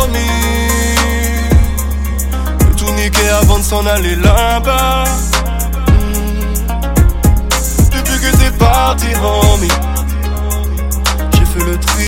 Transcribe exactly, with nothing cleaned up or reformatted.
promis de tout niquer avant de s'en aller là-bas. Depuis que t'es parti, homie, j'ai fait le tri.